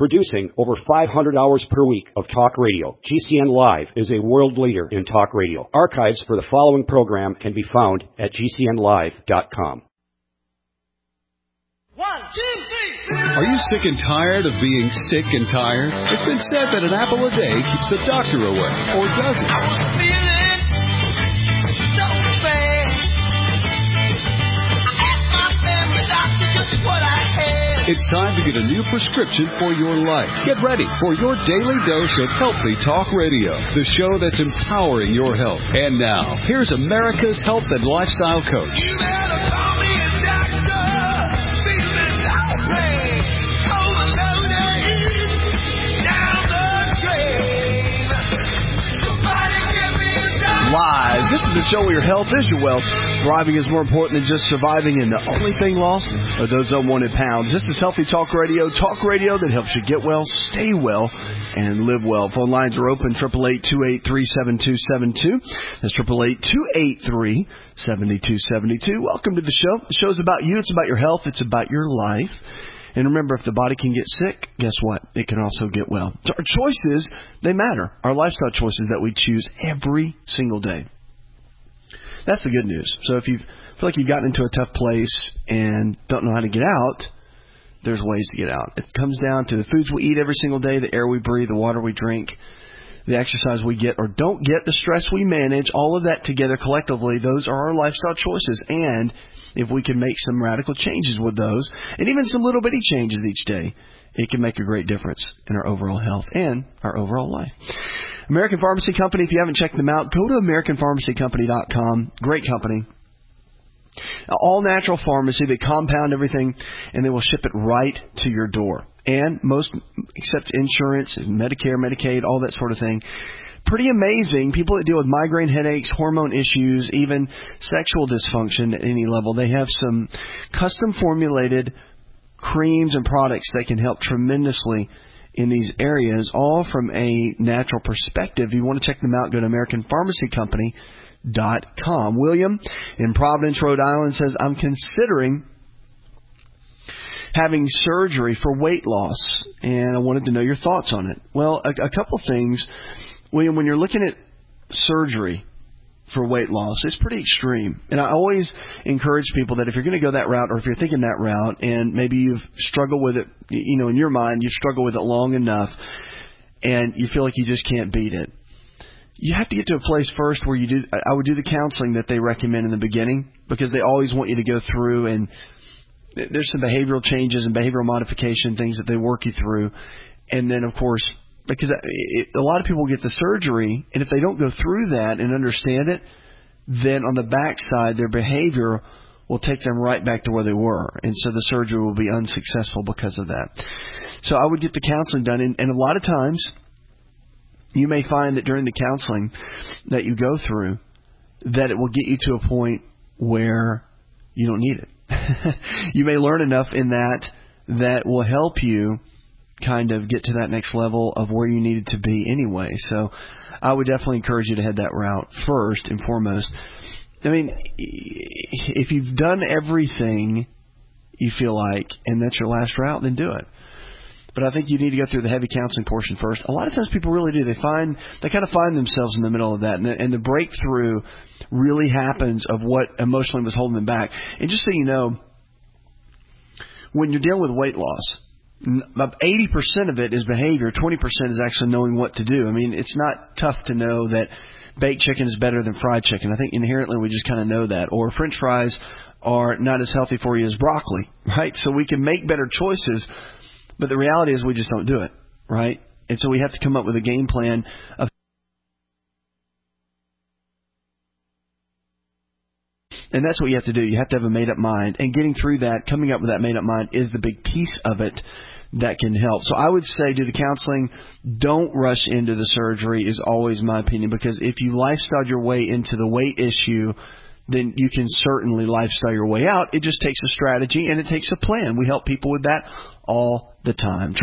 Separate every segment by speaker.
Speaker 1: Producing over 500 hours per week of talk radio, GCN Live is a world leader in talk radio. Archives for the following program can be found at GCNlive.com.
Speaker 2: 1, 2, 3.
Speaker 3: Are you sick and tired of being sick and tired? It's been said that an apple a day keeps the doctor away, or does it?
Speaker 2: I was feeling so bad. I asked my family doctor just what I had.
Speaker 3: It's time to get a new prescription for your life. Get ready for your daily dose of Healthy Talk Radio, the show that's empowering your health. And now, here's America's health and lifestyle coach.
Speaker 2: You better call me a doctor. Feeling so bad. Overloaded. Down the drain. Somebody give me a doctor.
Speaker 4: Live. This is the show where your health is your wealth. Thriving is more important than just surviving, and the only thing lost are those unwanted pounds. This is Healthy Talk Radio that helps you get well, stay well, and live well. Phone lines are open, 888-283-7272. That's 888-283-7272. Welcome to the show. The show's about you. It's about your health. It's about your life. And remember, if the body can get sick, guess what? It can also get well. So our choices, they matter. Our lifestyle choices that we choose every single day. That's the good news. So if you feel like you've gotten into a tough place and don't know how to get out, there's ways to get out. It comes down to the foods we eat every single day, the air we breathe, the water we drink, the exercise we get or don't get, the stress we manage, all of that together collectively, those are our lifestyle choices. And if we can make some radical changes with those, and even some little bitty changes each day, it can make a great difference in our overall health and our overall life. American Pharmacy Company, if you haven't checked them out, go to AmericanPharmacyCompany.com. Great company. All natural pharmacy. They compound everything, and they will ship it right to your door. And most, except insurance, Medicare, Medicaid, all that sort of thing. Pretty amazing. People that deal with migraine headaches, hormone issues, even sexual dysfunction at any level, they have some custom formulated creams and products that can help tremendously in these areas, all from a natural perspective. If you want to check them out, go to AmericanPharmacyCompany.com. William in Providence, Rhode Island says, I'm considering having surgery for weight loss, and I wanted to know your thoughts on it. Well, a couple things. William, when you're looking at surgery for weight loss, it's pretty extreme. And I always encourage people that if you're going to go that route, or if you're thinking that route, and maybe you've struggled with it, you know, in your mind, you've struggled with it long enough, and you feel like you just can't beat it, you have to get to a place first where I would do the counseling that they recommend in the beginning, because they always want you to go through, and there's some behavioral changes and behavioral modification things that they work you through. And then, of course, because a lot of people get the surgery, and if they don't go through that and understand it, then on the backside, their behavior will take them right back to where they were. And so the surgery will be unsuccessful because of that. So I would get the counseling done. And a lot of times, you may find that during the counseling that you go through, that it will get you to a point where you don't need it. You may learn enough in that will help you kind of get to that next level of where you needed to be anyway. So I would definitely encourage you to head that route first and foremost. I mean, if you've done everything you feel like, and that's your last route, then do it. But I think you need to go through the heavy counseling portion first. A lot of times people really do. They kind of find themselves in the middle of that, and the breakthrough really happens of what emotionally was holding them back. And just so you know, when you're dealing with weight loss, about 80% of it is behavior. 20% is actually knowing what to do. I mean, it's not tough to know that baked chicken is better than fried chicken. I think inherently we just kind of know that. Or French fries are not as healthy for you as broccoli, right? So we can make better choices, but the reality is we just don't do it, right? And so we have to come up with a game plan of. And that's what you have to do. You have to have a made-up mind. And getting through that, coming up with that made-up mind is the big piece of it that can help. So I would say do the counseling. Don't rush into the surgery is always my opinion, because if you lifestyle your way into the weight issue, then you can certainly lifestyle your way out. It just takes a strategy and it takes a plan. We help people with that all the time.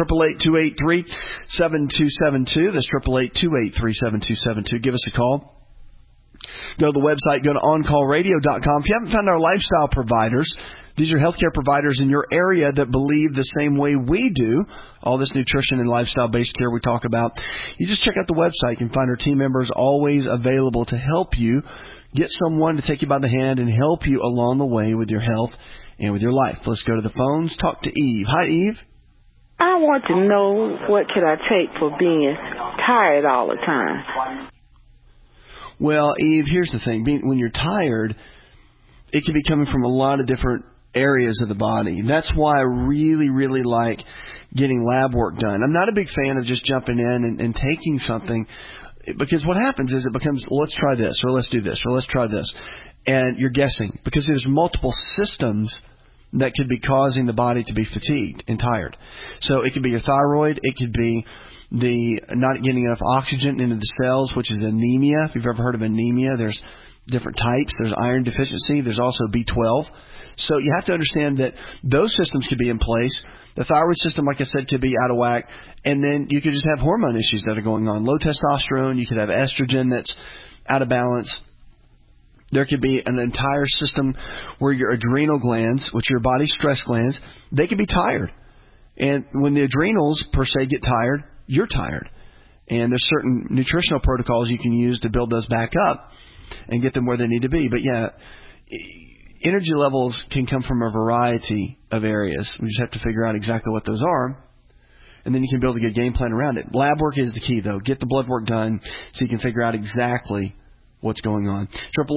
Speaker 4: 888-283-7272. That's 888-283-7272. Give us a call. Go to the website, go to OnCallRadio.com. If you haven't found our lifestyle providers, these are healthcare providers in your area that believe the same way we do, all this nutrition and lifestyle-based care we talk about. You just check out the website. You can find our team members always available to help you get someone to take you by the hand and help you along the way with your health and with your life. Let's go to the phones. Talk to Eve. Hi, Eve.
Speaker 5: I want to know what could I take for being tired all the time.
Speaker 4: Well, Eve, here's the thing. When you're tired, it can be coming from a lot of different areas of the body. That's why I really, really like getting lab work done. I'm not a big fan of just jumping in and taking something, because what happens is it becomes, let's try this, or let's do this, or let's try this. And you're guessing, because there's multiple systems that could be causing the body to be fatigued and tired. So it could be your thyroid. It could be the not getting enough oxygen into the cells, which is anemia. If you've ever heard of anemia, there's different types. There's iron deficiency. There's also B12. So you have to understand that those systems could be in place. The thyroid system, like I said, could be out of whack. And then you could just have hormone issues that are going on. Low testosterone. You could have estrogen that's out of balance. There could be an entire system where your adrenal glands, which are your body's stress glands, they could be tired. And when the adrenals, per se, get tired, you're tired. And there's certain nutritional protocols you can use to build those back up and get them where they need to be. But, yeah, energy levels can come from a variety of areas. We just have to figure out exactly what those are, and then you can build a good game plan around it. Lab work is the key, though. Get the blood work done so you can figure out exactly what's going on.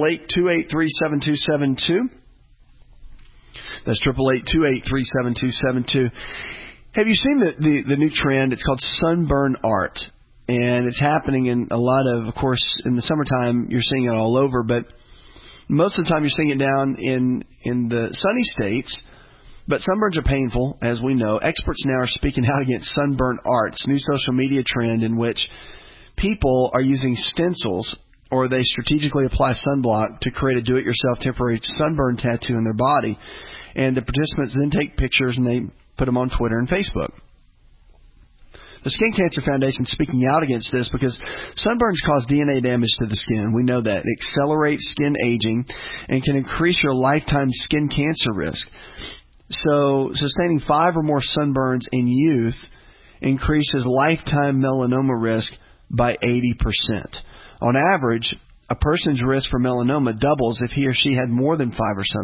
Speaker 4: 888-283-7272. That's 888-283-7272. Have you seen the new trend? It's called sunburn art, and it's happening in a lot of course, in the summertime, you're seeing it all over, but most of the time you're seeing it down in the sunny states. But sunburns are painful, as we know. Experts now are speaking out against sunburn art. It's a new social media trend in which people are using stencils, or they strategically apply sunblock to create a do-it-yourself temporary sunburn tattoo in their body. And the participants then take pictures and they put them on Twitter and Facebook. The Skin Cancer Foundation is speaking out against this because sunburns cause DNA damage to the skin. We know that. It accelerates skin aging and can increase your lifetime skin cancer risk. So sustaining 5 or more sunburns in youth increases lifetime melanoma risk by 80%. On average, a person's risk for melanoma doubles if he or she had more than 5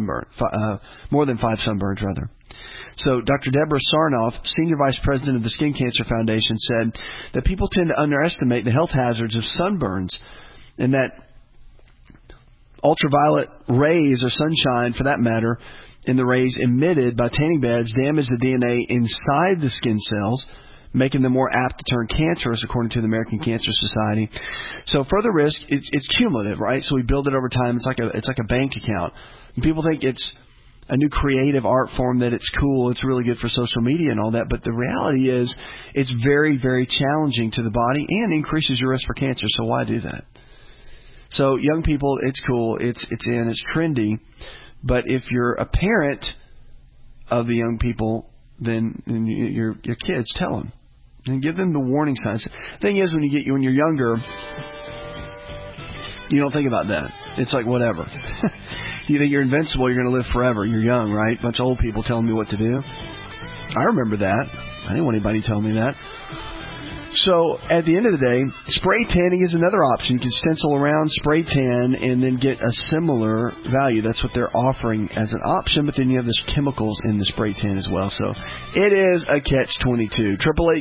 Speaker 4: sunburns. So Dr. Deborah Sarnoff, Senior Vice President of the Skin Cancer Foundation, said that people tend to underestimate the health hazards of sunburns, and that ultraviolet rays, or sunshine for that matter, in the rays emitted by tanning beds damage the DNA inside the skin cells, making them more apt to turn cancerous, according to the American Cancer Society. So further risk, it's cumulative, right? So we build it over time. It's like a bank account. And people think it's a new creative art form, that it's cool, it's really good for social media and all that. But the reality is it's very, very challenging to the body and increases your risk for cancer. So why do that? So young people, it's cool, it's trendy. But if you're a parent of the young people, then your kids, tell them and give them the warning signs. The thing is, when you're younger, you don't think about that. It's like whatever. You think you're invincible, you're going to live forever. You're young, right? A bunch of old people telling me what to do. I remember that. I didn't want anybody telling me that. So at the end of the day, spray tanning is another option. You can stencil around, spray tan, and then get a similar value. That's what they're offering as an option. But then you have this chemicals in the spray tan as well. So it is a catch-22.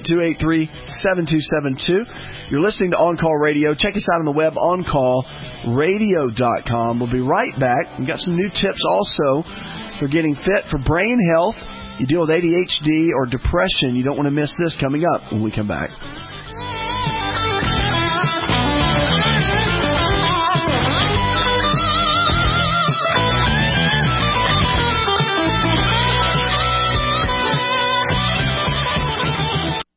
Speaker 4: 888-283-7272. You're listening to On Call Radio. Check us out on the web, oncallradio.com. We'll be right back. We've got some new tips also for getting fit for brain health. You deal with ADHD or depression, you don't want to miss this coming up when we come back.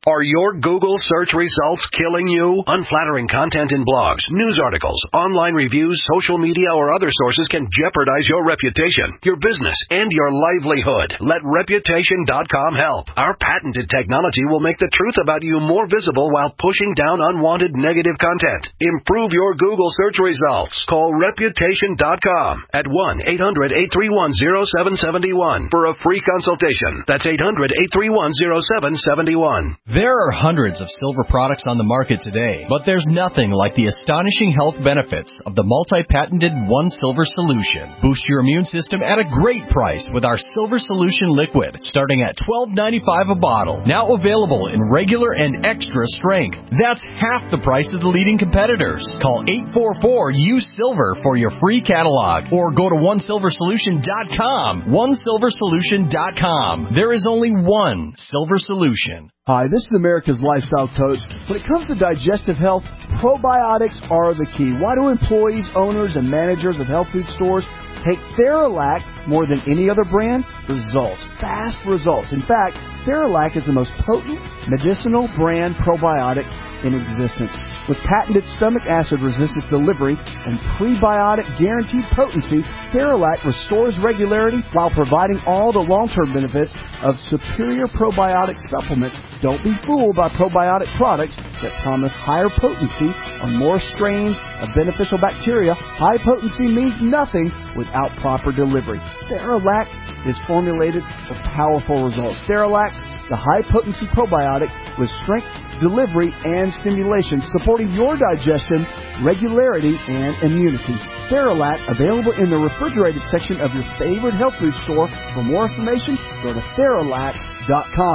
Speaker 6: Are your Google search results killing you? Unflattering content in blogs, news articles, online reviews, social media, or other sources can jeopardize your reputation, your business, and your livelihood. Let Reputation.com help. Our patented technology will make the truth about you more visible while pushing down unwanted negative content. Improve your Google search results. Call Reputation.com at 1-800-831-0771 for a free consultation. That's 800-831-0771.
Speaker 7: There are hundreds of silver products on the market today, but there's nothing like the astonishing health benefits of the multi-patented One Silver Solution. Boost your immune system at a great price with our Silver Solution Liquid, starting at $12.95 a bottle. Now available in regular and extra strength. That's half the price of the leading competitors. Call 844-USILVER for your free catalog, or go to OneSilverSolution.com. OneSilverSolution.com. There is only one Silver Solution.
Speaker 8: Hi, this is America's Lifestyle Coach. When it comes to digestive health, probiotics are the key. Why do employees, owners, and managers of health food stores take Theralac more than any other brand? Results. Fast results. In fact, Theralac is the most potent medicinal brand probiotic in existence. With patented stomach acid resistance delivery and prebiotic guaranteed potency, Theralac restores regularity while providing all the long-term benefits of superior probiotic supplements. Don't be fooled by probiotic products that promise higher potency on more strains of beneficial bacteria. High potency means nothing without proper delivery. Theralac is formulated for powerful results. Theralac, the high-potency probiotic with strength, delivery, and stimulation, supporting your digestion, regularity, and immunity. Theralac, available in the refrigerated section of your favorite health food store. For more information, go to Theralac.com.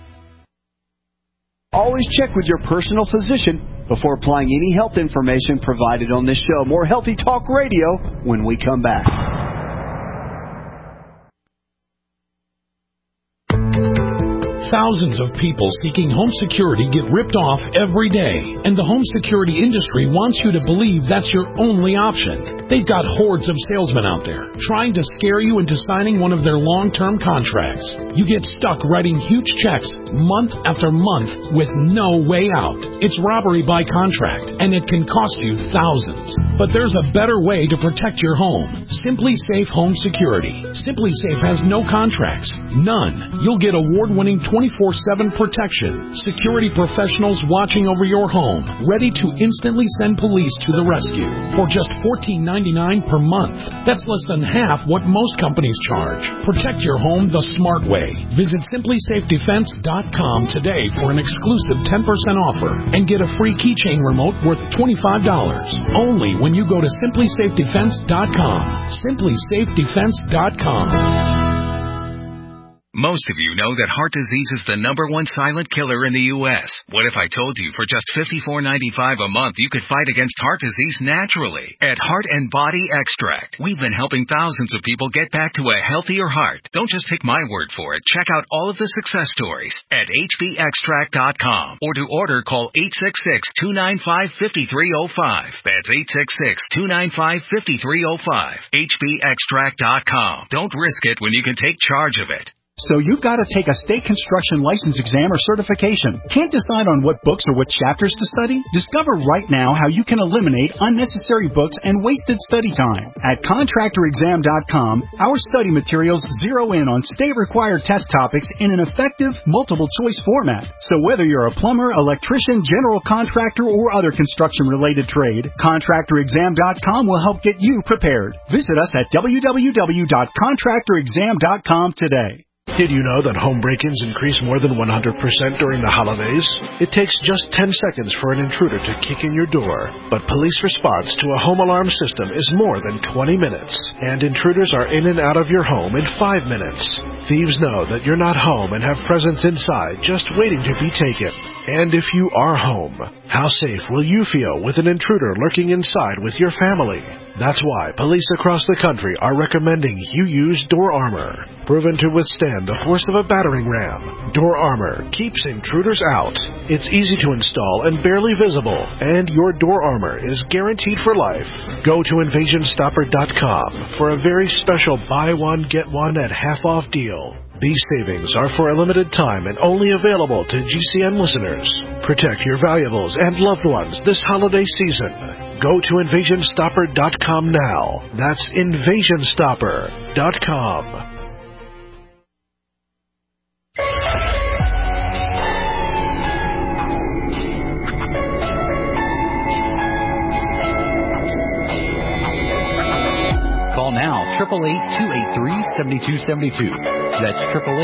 Speaker 8: Always check with your personal physician before applying any health information provided on this show. More Healthy Talk Radio when we come back.
Speaker 9: Thousands of people seeking home security get ripped off every day, and the home security industry wants you to believe that's your only option. They've got hordes of salesmen out there trying to scare you into signing one of their long-term contracts. You get stuck writing huge checks month after month with no way out. It's robbery by contract, and it can cost you thousands. But there's a better way to protect your home. Simply Safe Home Security. Simply Safe has no contracts. None. You'll get award-winning 24/7 protection. Security professionals watching over your home, ready to instantly send police to the rescue for just $14.99 per month. That's less than half what most companies charge. Protect your home the smart way. Visit SimplySafeDefense.com today for an exclusive 10% offer and get a free keychain remote worth $25. Only when you go to SimplySafeDefense.com. SimplySafeDefense.com.
Speaker 10: Most of you know that heart disease is the #1 silent killer in the U.S. What if I told you for just $54.95 a month you could fight against heart disease naturally? At Heart and Body Extract, we've been helping thousands of people get back to a healthier heart. Don't just take my word for it. Check out all of the success stories at hbextract.com, or to order, call 866-295-5305. That's 866-295-5305. hbextract.com. Don't risk it when you can take charge of it.
Speaker 11: So you've got to take a state construction license exam or certification. Can't decide on what books or what chapters to study? Discover right now how you can eliminate unnecessary books and wasted study time. At ContractorExam.com, our study materials zero in on state-required test topics in an effective, multiple-choice format. So whether you're a plumber, electrician, general contractor, or other construction-related trade, ContractorExam.com will help get you prepared. Visit us at www.ContractorExam.com today.
Speaker 12: Did you know that home break-ins increase more than 100% during the holidays? It takes just 10 seconds for an intruder to kick in your door, but police response to a home alarm system is more than 20 minutes, and intruders are in and out of your home in 5 minutes. Thieves know that you're not home and have presents inside just waiting to be taken. And if you are home, how safe will you feel with an intruder lurking inside with your family? That's why police across the country are recommending you use Door Armor. Proven to withstand the force of a battering ram, Door Armor keeps intruders out. It's easy to install and barely visible, and your Door Armor is guaranteed for life. Go to InvasionStopper.com for a very special buy one, get one at half off deal. These savings are for a limited time and only available to GCN listeners. Protect your valuables and loved ones this holiday season. Go to InvasionStopper.com now. That's InvasionStopper.com.
Speaker 13: Call now, 888-283-7272. That's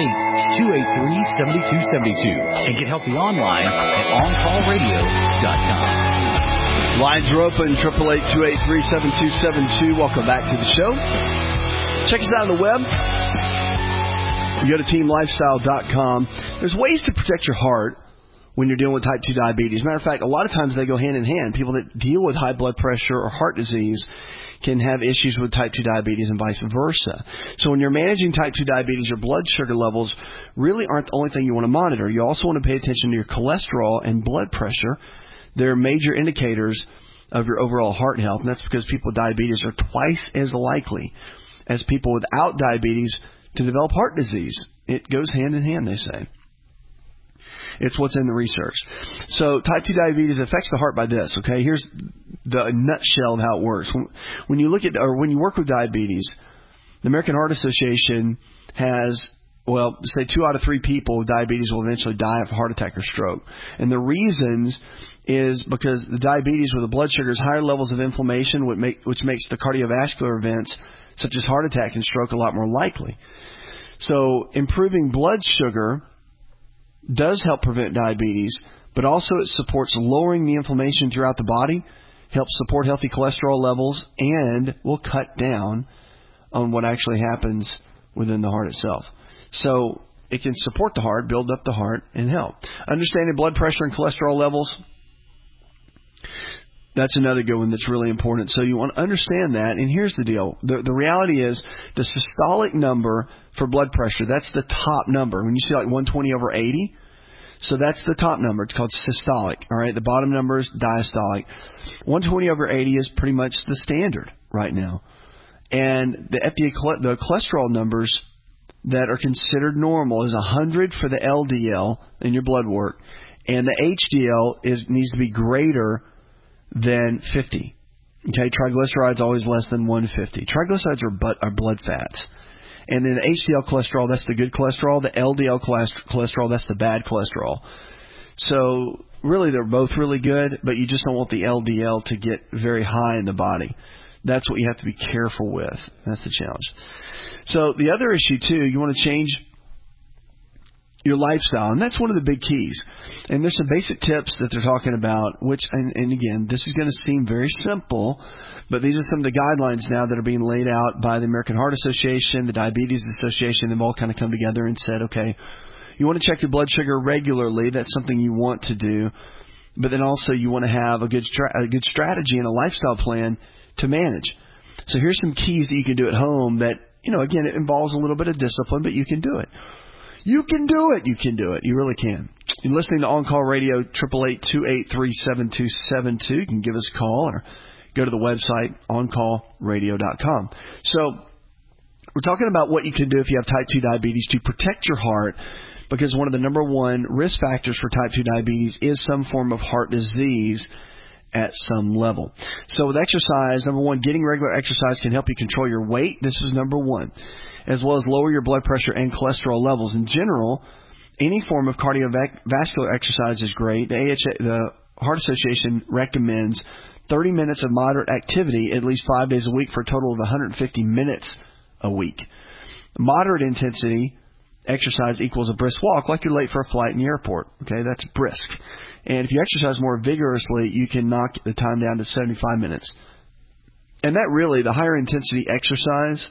Speaker 13: 888-283-7272. And get healthy online at OnCallRadio.com.
Speaker 4: Lines are open, 888-283-7272. Welcome back to the show. Check us out on the web. You go to TeamLifestyle.com. There's ways to protect your heart when you're dealing with type 2 diabetes. Matter of fact, a lot of times they go hand in hand. People that deal with high blood pressure or heart disease can have issues with type 2 diabetes and vice versa. So when you're managing type 2 diabetes, your blood sugar levels really aren't the only thing you want to monitor. You also want to pay attention to your cholesterol and blood pressure. They're major indicators of your overall heart health, and that's because people with diabetes are twice as likely as people without diabetes to develop heart disease. It goes hand in hand, they say. It's what's in the research. So type 2 diabetes affects the heart by this, okay? Here's the nutshell of how it works. When you look at, or when you work with diabetes, the American Heart Association has, well, say 2 out of 3 people with diabetes will eventually die of a heart attack or stroke. And the reasons is because the diabetes with the blood sugars, higher levels of inflammation, which makes the cardiovascular events such as heart attack and stroke a lot more likely. So improving blood sugar does help prevent diabetes, but also it supports lowering the inflammation throughout the body, helps support healthy cholesterol levels, and will cut down on what actually happens within the heart itself. So it can support the heart, build up the heart, and help. Understanding blood pressure and cholesterol levels, that's another good one that's really important. So you want to understand that, and here's the deal. The reality is the systolic number for blood pressure, that's the top number. When you see like 120/80, so that's the top number. It's called systolic. All right, the bottom number is diastolic. 120/80 is pretty much the standard right now. And the FDA, the cholesterol numbers that are considered normal is 100 for the LDL in your blood work, and the HDL needs to be greater than 50. Okay, triglycerides always less than 150. Triglycerides are blood fats. And then the HDL cholesterol, that's the good cholesterol. The LDL cholesterol, that's the bad cholesterol. So really they're both really good, but you just don't want the LDL to get very high in the body. That's what you have to be careful with. That's the challenge. So the other issue too, you want to change your lifestyle, and that's one of the big keys. And there's some basic tips that they're talking about, which, and again, this is going to seem very simple, but these are some of the guidelines now that are being laid out by the American Heart Association, the Diabetes Association. They've all kind of come together and said, okay, you want to check your blood sugar regularly. That's something you want to do. But then also you want to have a good strategy and a lifestyle plan to manage. So here's some keys that you can do at home that, again, it involves a little bit of discipline, but you can do it. You can do it. You can do it. You really can. You're listening to On Call Radio, 888-283-7272. You can give us a call or go to the website, OnCallRadio.com. So we're talking about what you can do if you have type 2 diabetes to protect your heart, because one of the number one risk factors for type 2 diabetes is some form of heart disease at some level. So with exercise, number one, getting regular exercise can help you control your weight. This is number one, as well as lower your blood pressure and cholesterol levels. In general, any form of cardiovascular exercise is great. The Heart Association recommends 30 minutes of moderate activity at least 5 days a week for a total of 150 minutes a week. Moderate intensity exercise equals a brisk walk, like you're late for a flight in the airport. Okay, that's brisk. And if you exercise more vigorously, you can knock the time down to 75 minutes. And that really, the higher intensity exercise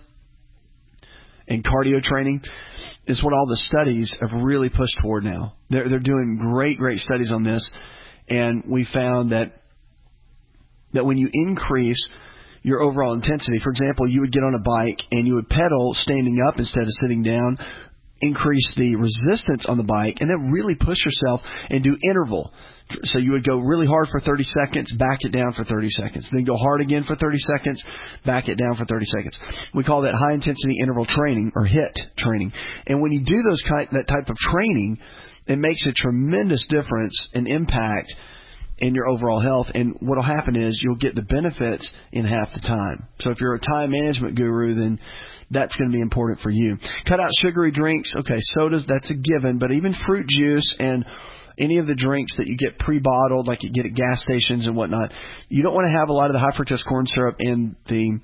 Speaker 4: and cardio training is what all the studies have really pushed toward now. They're doing great studies on this, and we found that when you increase your overall intensity, for example, you would get on a bike and you would pedal standing up instead of sitting down, increase the resistance on the bike, and then really push yourself and do interval. So you would go really hard for 30 seconds, back it down for 30 seconds. Then go hard again for 30 seconds, back it down for 30 seconds. We call that high-intensity interval training, or HIIT training. And when you do that type of training, it makes a tremendous difference and impact in your overall health. And what will happen is you'll get the benefits in half the time. So if you're a time management guru, then that's going to be important for you. Cut out sugary drinks. Okay, sodas, that's a given. But even fruit juice and any of the drinks that you get pre-bottled, like you get at gas stations and whatnot, you don't want to have a lot of the high fructose corn syrup and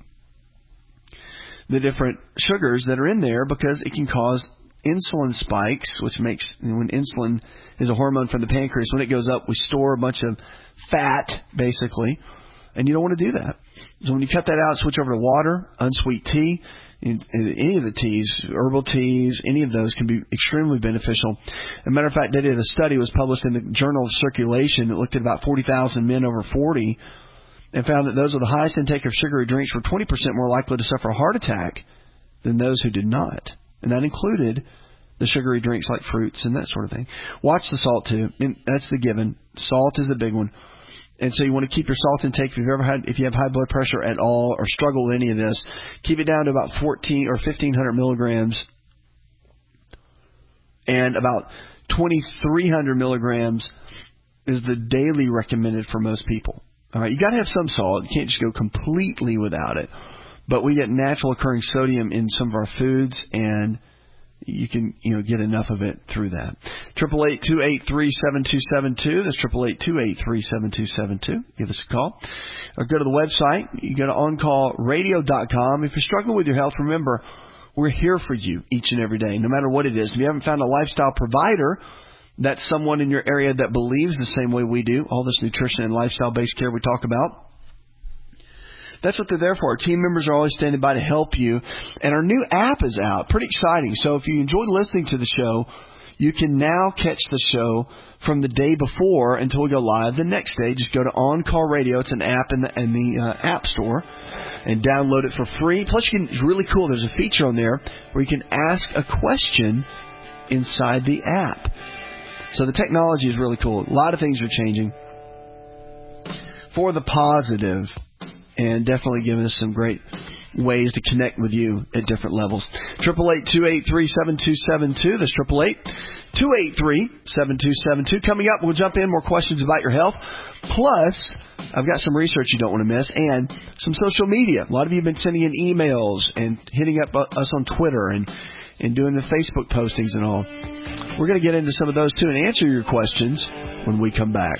Speaker 4: the different sugars that are in there, because it can cause insulin spikes, which makes, when insulin is a hormone from the pancreas, when it goes up, we store a bunch of fat, basically, and you don't want to do that. So when you cut that out, switch over to water, unsweet tea, and any of the teas, herbal teas, any of those can be extremely beneficial. As a matter of fact, they did a study, it was published in the Journal of Circulation, that looked at about 40,000 men over 40 and found that those with the highest intake of sugary drinks were 20% more likely to suffer a heart attack than those who did not. And that included the sugary drinks like fruits and that sort of thing. Watch the salt too. And that's the given. Salt is the big one. And so you want to keep your salt intake. If you have high blood pressure at all or struggle with any of this, keep it down to about 14 or 1,500 milligrams, and about 2,300 milligrams is the daily recommended for most people. All right, you got to have some salt. You can't just go completely without it. But we get natural occurring sodium in some of our foods, and you can get enough of it through that. 888-283-7272. That's 888-283-7272. Give us a call. Or go to the website. You go to OnCallRadio.com. If you're struggling with your health, remember, we're here for you each and every day, no matter what it is. If you haven't found a lifestyle provider, that's someone in your area that believes the same way we do, all this nutrition and lifestyle-based care we talk about, that's what they're there for. Our team members are always standing by to help you. And our new app is out. Pretty exciting. So if you enjoyed listening to the show, you can now catch the show from the day before until we go live the next day. Just go to On Call Radio. It's an app in the App Store, and download it for free. Plus, it's really cool. There's a feature on there where you can ask a question inside the app. So the technology is really cool. A lot of things are changing for the positive, and definitely giving us some great ways to connect with you at different levels. 888-283-7272. That's 888-283-7272. Coming up, we'll jump in, more questions about your health. Plus, I've got some research you don't want to miss, and some social media. A lot of you have been sending in emails and hitting up us on Twitter and doing the Facebook postings and all. We're going to get into some of those, too, and answer your questions when we come back.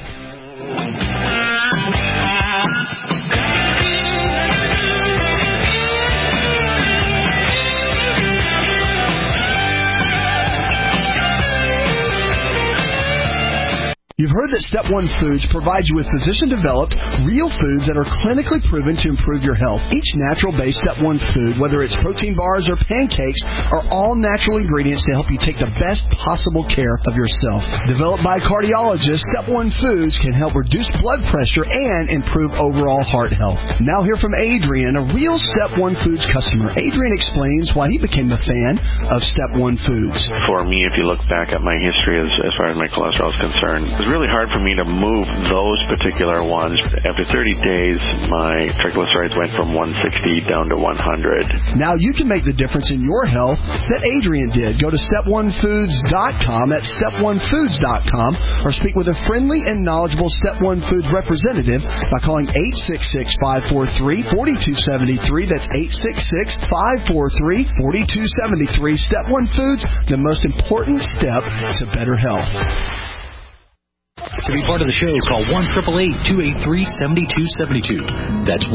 Speaker 8: You've heard that Step 1 Foods provides you with physician-developed, real foods that are clinically proven to improve your health. Each natural-based Step 1 food, whether it's protein bars or pancakes, are all natural ingredients to help you take the best possible care of yourself. Developed by cardiologists, Step 1 Foods can help reduce blood pressure and improve overall heart health. Now hear from Adrian, a real Step 1 Foods customer. Adrian explains why he became a fan of Step 1 Foods.
Speaker 14: For me, if you look back at my history as far as my cholesterol is concerned, it was really hard for me to move those particular ones. After 30 days, my triglycerides went from 160 down to 100.
Speaker 8: Now you can make the difference in your health that Adrian did. Go to step1foods.com. That's step1foods.com. Or speak with a friendly and knowledgeable Step 1 Foods representative by calling 866-543-4273. That's 866-543-4273. Step 1 Foods, the most important step to better health.
Speaker 13: To be part of the show, call 1-888-283-7272. That's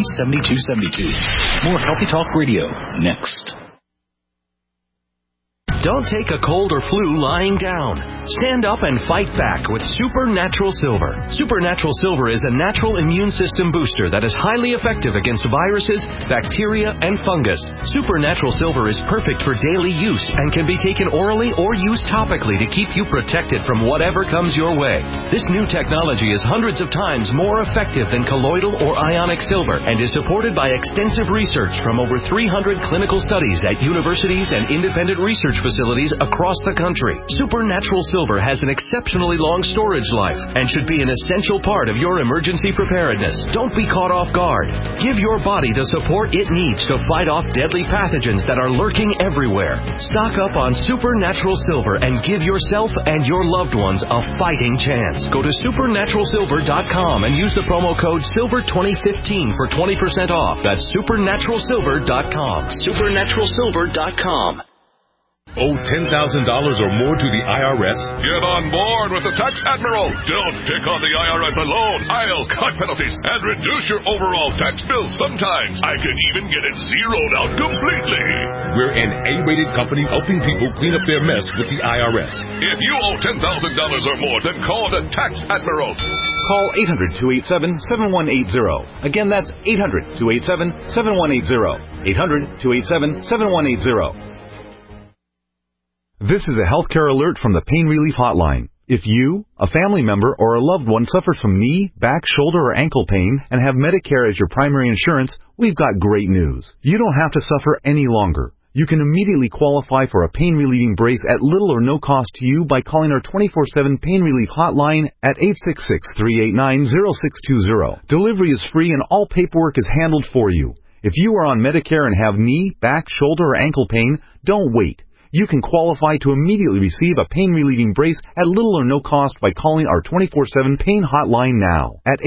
Speaker 13: 1-888-283-7272. More Healthy Talk Radio next.
Speaker 15: Don't take a cold or flu lying down. Stand up and fight back with Supernatural Silver. Supernatural Silver is a natural immune system booster that is highly effective against viruses, bacteria, and fungus. Supernatural Silver is perfect for daily use and can be taken orally or used topically to keep you protected from whatever comes your way. This new technology is hundreds of times more effective than colloidal or ionic silver and is supported by extensive research from over 300 clinical studies at universities and independent research facilities across the country. Supernatural Silver has an exceptionally long storage life and should be an essential part of your emergency preparedness. Don't be caught off guard. Give your body the support it needs to fight off deadly pathogens that are lurking everywhere. Stock up on Supernatural Silver and give yourself and your loved ones a fighting chance. Go to supernaturalsilver.com and use the promo code SILVER2015 for 20% off. That's supernaturalsilver.com. supernaturalsilver.com.
Speaker 16: Owe $10,000 or more to the IRS?
Speaker 17: Get on board with the Tax Admiral. Don't pick on the IRS alone. I'll cut penalties and reduce your overall tax bill. Sometimes I can even get it zeroed out completely.
Speaker 16: We're an A-rated company helping people clean up their mess with the IRS.
Speaker 17: If you owe $10,000 or more, then call the Tax Admiral.
Speaker 18: Call 800-287-7180. Again, that's 800-287-7180. 800-287-7180.
Speaker 19: This is a healthcare alert from the Pain Relief Hotline. If you, a family member, or a loved one suffers from knee, back, shoulder, or ankle pain and have Medicare as your primary insurance, we've got great news. You don't have to suffer any longer. You can immediately qualify for a pain-relieving brace at little or no cost to you by calling our 24/7 Pain Relief Hotline at 866-389-0620. Delivery is free and all paperwork is handled for you. If you are on Medicare and have knee, back, shoulder, or ankle pain, don't wait. You can qualify to immediately receive a pain-relieving brace at little or no cost by calling our 24/7 Pain Hotline now at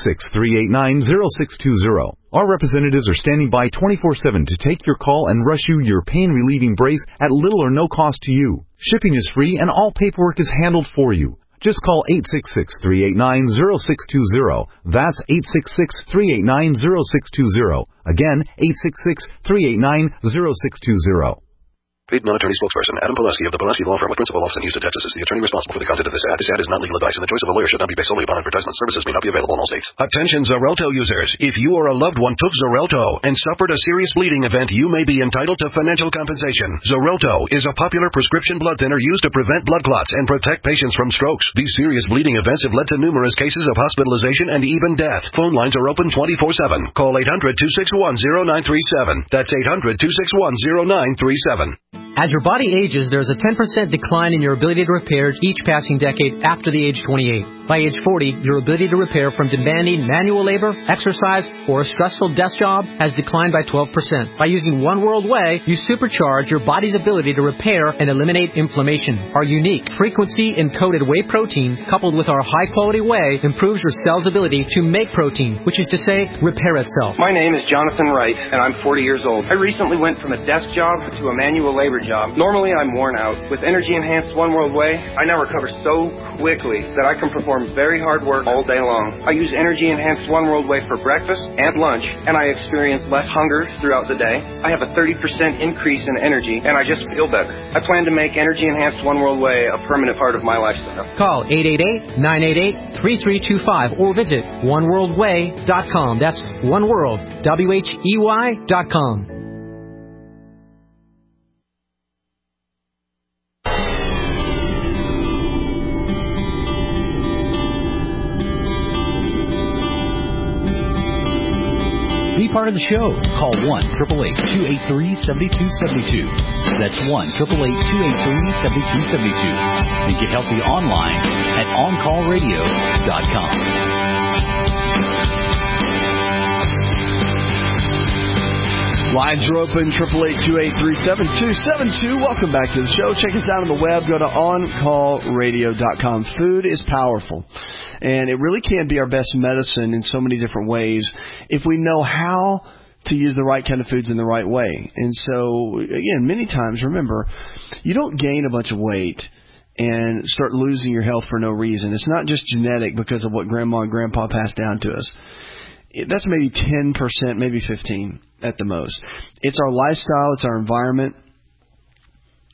Speaker 19: 866-389-0620. Our representatives are standing by 24/7 to take your call and rush you your pain-relieving brace at little or no cost to you. Shipping is free and all paperwork is handled for you. Just call 866-389-0620. That's 866-389-0620. Again, 866-389-0620.
Speaker 6: Paid non-attorney spokesperson Adam Pileski of the Pileski Law Firm with principal office in Houston, Texas is the attorney responsible for the content of this ad. This ad is not legal advice, and the choice of a lawyer should not be based solely upon advertisement. Services may not be available in all states. Attention Xarelto users. If you or a loved one took Xarelto and suffered a serious bleeding event, you may be entitled to financial compensation. Xarelto is a popular prescription blood thinner used to prevent blood clots and protect patients from strokes. These serious bleeding events have led to numerous cases of hospitalization and even death. Phone lines are open 24/7. Call 800-261-0937. That's 800-261-0937.
Speaker 20: As your body ages, there's a 10% decline in your ability to repair each passing decade after the age 28. By age 40, your ability to repair from demanding manual labor, exercise, or a stressful desk job has declined by 12%. By using One World Whey, you supercharge your body's ability to repair and eliminate inflammation. Our unique frequency-encoded whey protein, coupled with our high-quality whey, improves your cell's ability to make protein, which is to say, repair itself.
Speaker 21: My name is Jonathan Wright, and I'm 40 years old. I recently went from a desk job to a manual labor job. Normally, I'm worn out. With energy-enhanced One World Whey, I now recover so quickly that I can perform very hard work all day long. I use energy-enhanced One World Whey for breakfast and lunch, and I experience less hunger throughout the day. I have a 30% increase in energy, and I just feel better. I plan to make energy-enhanced One World Whey a permanent part of my lifestyle.
Speaker 20: Call 888-988-3325 or visit oneworldwhey.com. That's oneworld, WHEY.com.
Speaker 13: Be part of the show. Call 1-888-283-7272. That's 1-888-283-7272. And get healthy online at OnCallRadio.com.
Speaker 4: Lines are open, 888-283-7272. Welcome back to the show. Check us out on the web. Go to OnCallRadio.com. Food is powerful. And it really can be our best medicine in so many different ways if we know how to use the right kind of foods in the right way. And so, again, many times, remember, you don't gain a bunch of weight and start losing your health for no reason. It's not just genetic because of what Grandma and Grandpa passed down to us. That's maybe 10%, maybe 15% at the most. It's our lifestyle. It's our environment.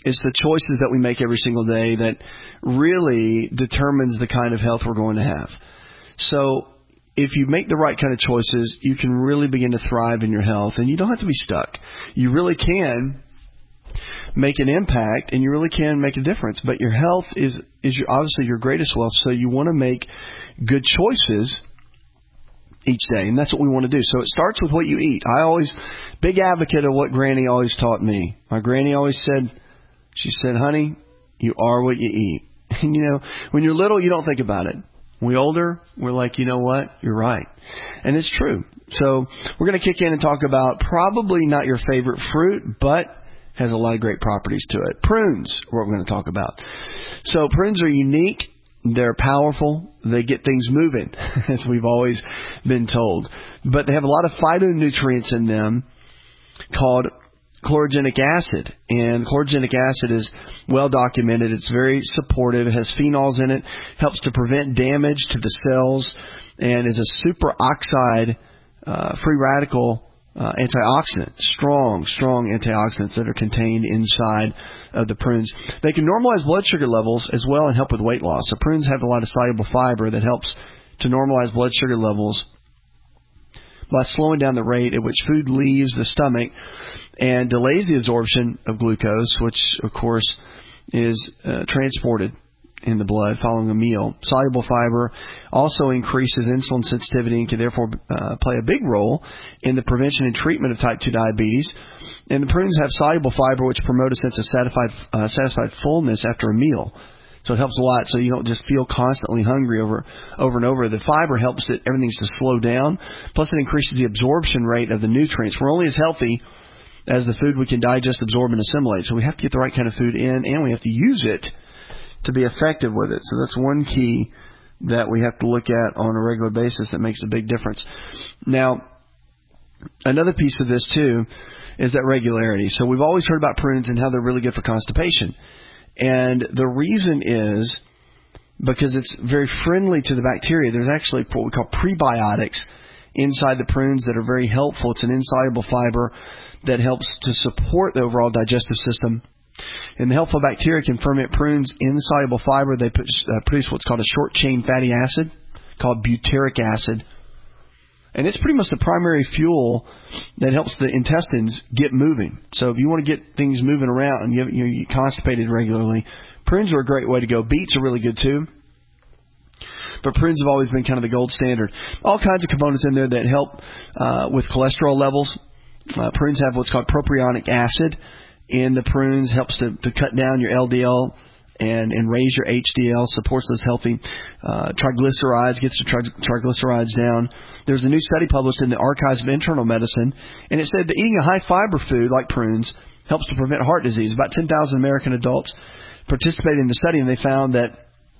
Speaker 4: It's the choices that we make every single day that really determines the kind of health we're going to have. So if you make the right kind of choices, you can really begin to thrive in your health, and you don't have to be stuck. You really can make an impact, and you really can make a difference. But your health is obviously your greatest wealth, so you want to make good choices each day, and that's what we want to do. So it starts with what you eat. Big advocate of what Granny always taught me. My Granny always said, honey, you are what you eat. And when you're little, you don't think about it. When we're older, we're like, you know what? You're right. And it's true. So we're going to kick in and talk about probably not your favorite fruit, but has a lot of great properties to it. Prunes are what we're going to talk about. So prunes are unique. They're powerful. They get things moving, as we've always been told. But they have a lot of phytonutrients in them called chlorogenic acid. And chlorogenic acid is well documented. It's very supportive. It has phenols in it, helps to prevent damage to the cells, and is a superoxide free radical antioxidant. Strong antioxidants that are contained inside of the prunes. They can normalize blood sugar levels as well and help with weight loss. So prunes have a lot of soluble fiber that helps to normalize blood sugar levels by slowing down the rate at which food leaves the stomach and delays the absorption of glucose, which, of course, is transported in the blood following a meal. Soluble fiber also increases insulin sensitivity and can therefore play a big role in the prevention and treatment of type 2 diabetes. And the prunes have soluble fiber, which promote a sense of satisfied fullness after a meal. So it helps a lot, so you don't just feel constantly hungry over and over. The fiber helps everything to slow down. Plus, it increases the absorption rate of the nutrients. We're only as healthy as the food we can digest, absorb, and assimilate. So we have to get the right kind of food in, and we have to use it to be effective with it. So that's one key that we have to look at on a regular basis that makes a big difference. Now, another piece of this, too, is that regularity. So we've always heard about prunes and how they're really good for constipation. And the reason is because it's very friendly to the bacteria. There's actually what we call prebiotics inside the prunes that are very helpful. It's an insoluble fiber that helps to support the overall digestive system. And the helpful bacteria can ferment prunes in the soluble fiber. They produce what's called a short-chain fatty acid called butyric acid. And it's pretty much the primary fuel that helps the intestines get moving. So if you want to get things moving around and you're constipated regularly, prunes are a great way to go. Beets are really good too. But prunes have always been kind of the gold standard. All kinds of components in there that help with cholesterol levels. Prunes have what's called propionic acid in the prunes, helps to cut down your LDL and raise your HDL, supports those healthy triglycerides, gets the triglycerides down. There's a new study published in the Archives of Internal Medicine, and it said that eating a high-fiber food like prunes helps to prevent heart disease. About 10,000 American adults participated in the study, and they found that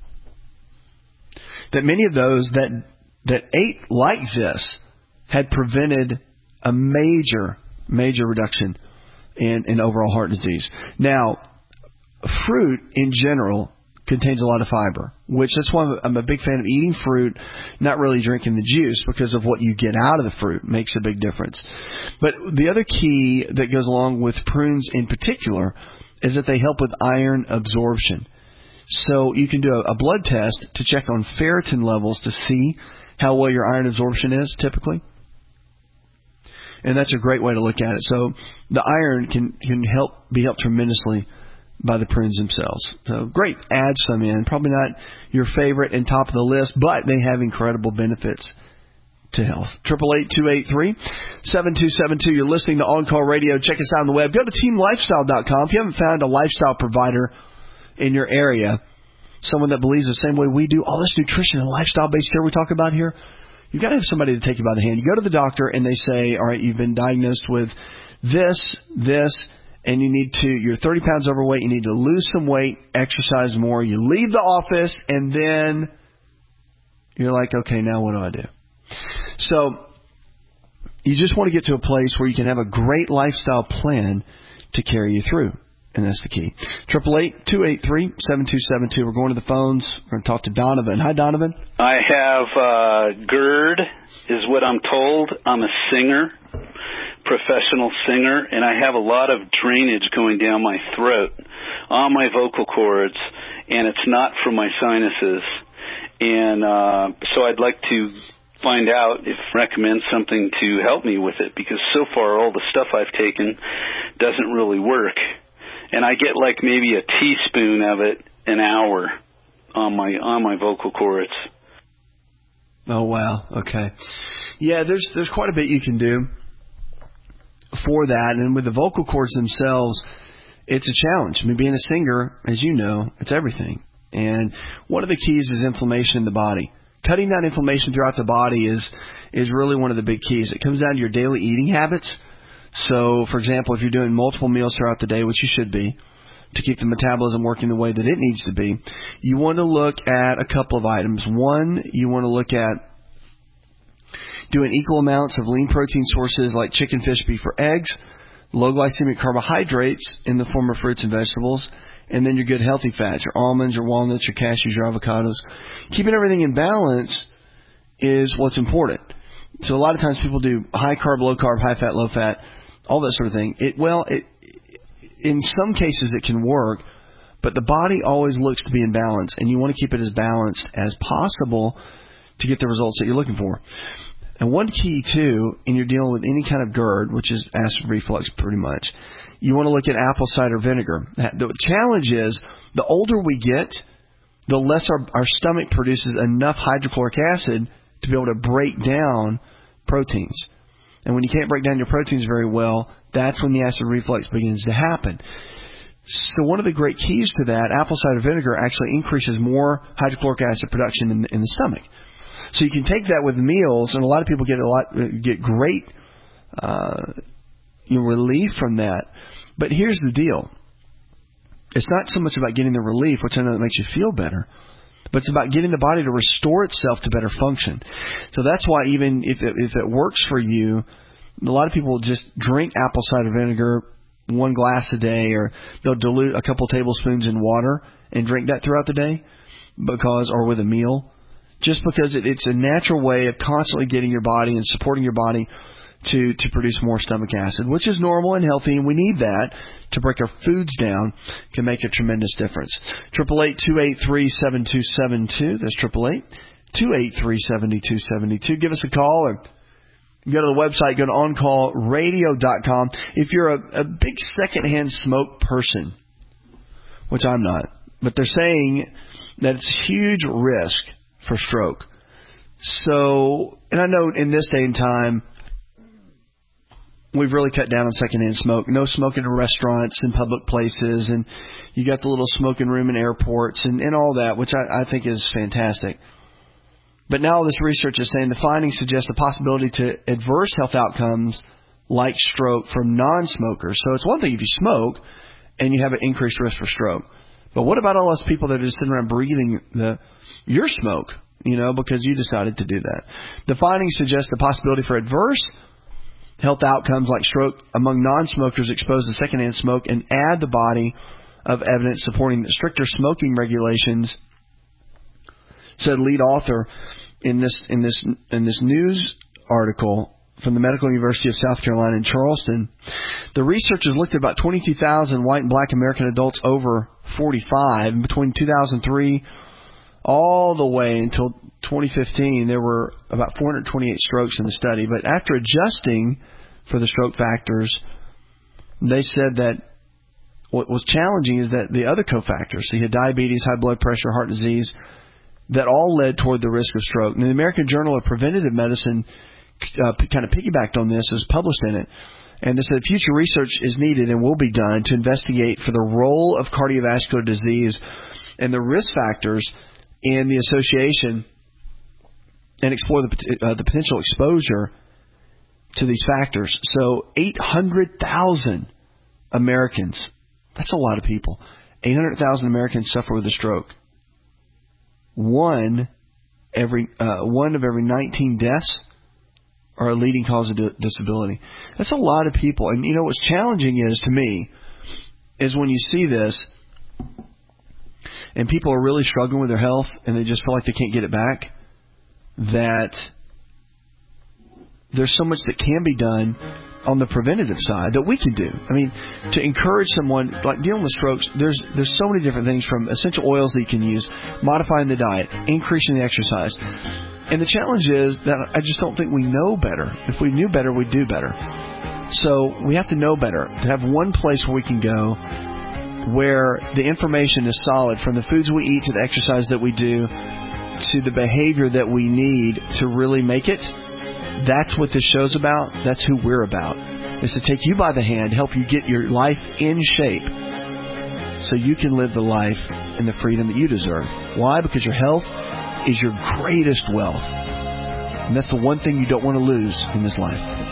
Speaker 4: many of those that ate like this had prevented a major reduction in overall heart disease. Now, fruit in general contains a lot of fiber, which that's why I'm a big fan of eating fruit, not really drinking the juice, because of what you get out of the fruit makes a big difference. But the other key that goes along with prunes in particular is that they help with iron absorption. So you can do a blood test to check on ferritin levels to see how well your iron absorption is typically. And that's a great way to look at it. So the iron can be helped tremendously by the prunes themselves. So great, add some in. Probably not your favorite and top of the list, but they have incredible benefits to health. 888-283-7272. You're listening to On Call Radio. Check us out on the web. Go to teamlifestyle.com. If you haven't found a lifestyle provider in your area, someone that believes the same way we do, all this nutrition and lifestyle-based care we talk about here, you've got to have somebody to take you by the hand. You go to the doctor and they say, all right, you've been diagnosed with this, and you're 30 pounds overweight, you need to lose some weight, exercise more. You leave the office, and then you're like, okay, now what do I do? So you just want to get to a place where you can have a great lifestyle plan to carry you through. And that's the key. 888-283-7272. We're going to the phones. We're going to talk to Donovan. Hi, Donovan.
Speaker 18: I have GERD is what I'm told. I'm a singer, professional singer, and I have a lot of drainage going down my throat. on my vocal cords, and it's not from my sinuses. And so I'd like to find out if recommend something to help me with it, because so far all the stuff I've taken doesn't really work. And I get like maybe a teaspoon of it an hour on my vocal cords.
Speaker 4: Oh, wow. Okay. Yeah, there's quite a bit you can do for that. And with the vocal cords themselves, it's a challenge. I mean, being a singer, as you know, it's everything. And one of the keys is inflammation in the body. Cutting down inflammation throughout the body is really one of the big keys. It comes down to your daily eating habits. So, for example, if you're doing multiple meals throughout the day, which you should be, to keep the metabolism working the way that it needs to be, you want to look at a couple of items. One, you want to look at doing equal amounts of lean protein sources like chicken, fish, beef, or eggs, low glycemic carbohydrates in the form of fruits and vegetables, and then your good healthy fats, your almonds, your walnuts, your cashews, your avocados. Keeping everything in balance is what's important. So a lot of times people do high carb, low carb, high fat, low fat, all that sort of thing. In some cases it can work, but the body always looks to be in balance, and you want to keep it as balanced as possible to get the results that you're looking for. And one key, too, and you're dealing with any kind of GERD, which is acid reflux pretty much, you want to look at apple cider vinegar. The challenge is the older we get, the less our stomach produces enough hydrochloric acid to be able to break down proteins. And when you can't break down your proteins very well, that's when the acid reflux begins to happen. So one of the great keys to that, apple cider vinegar actually increases more hydrochloric acid production in the stomach. So you can take that with meals, and a lot of people get great relief from that. But here's the deal. It's not so much about getting the relief, which I know that makes you feel better, but it's about getting the body to restore itself to better function. So that's why even if it works for you, a lot of people will just drink apple cider vinegar 1 glass a day, or they'll dilute a couple tablespoons in water and drink that throughout the day, or with a meal, just because it's a natural way of constantly getting your body and supporting your body to produce more stomach acid, which is normal and healthy, and we need that to break our foods down. Can make a tremendous difference. 888-283-7272. That's 888-283-7272. Give us a call, or go to the website, go to OnCallRadio.com. If you're a big secondhand smoke person, which I'm not, but they're saying that it's a huge risk for stroke. So, and I know in this day and time, we've really cut down on secondhand smoke. No smoking in restaurants and public places, and you got the little smoking room in airports and all that, which I think is fantastic. But now this research is saying the findings suggest the possibility to adverse health outcomes like stroke from non-smokers. So it's one thing if you smoke and you have an increased risk for stroke. But what about all those people that are just sitting around breathing your smoke, because you decided to do that? The findings suggest the possibility for adverse health outcomes like stroke among non-smokers exposed to secondhand smoke, and add the body of evidence supporting the stricter smoking regulations, said lead author in this news article from the Medical University of South Carolina in Charleston. The researchers looked at about 22,000 white and black American adults over 45, and between 2003 all the way until 2015, there were about 428 strokes in the study. But after adjusting for the stroke factors, they said that what was challenging is that the other cofactors, so you had diabetes, high blood pressure, heart disease, that all led toward the risk of stroke. And the American Journal of Preventive Medicine kind of piggybacked on this, was published in it. And they said future research is needed and will be done to investigate for the role of cardiovascular disease and the risk factors in the association, and explore the potential exposure to these factors. So 800,000 Americans, that's a lot of people. 800,000 Americans suffer with a stroke. One of every 19 deaths are a leading cause of disability. That's a lot of people. And what's challenging is, to me, is when you see this and people are really struggling with their health and they just feel like they can't get it back, that there's so much that can be done on the preventative side that we can do. I mean, to encourage someone, like dealing with strokes, there's so many different things, from essential oils that you can use, modifying the diet, increasing the exercise. And the challenge is that I just don't think we know better. If we knew better, we'd do better. So we have to know better, to have one place where we can go where the information is solid, from the foods we eat to the exercise that we do to the behavior that we need to really make it. That's what this show's about. That's who we're about. Is to take you by the hand, help you get your life in shape so you can live the life and the freedom that you deserve. Why? Because your health is your greatest wealth. And that's the one thing you don't want to lose in this life.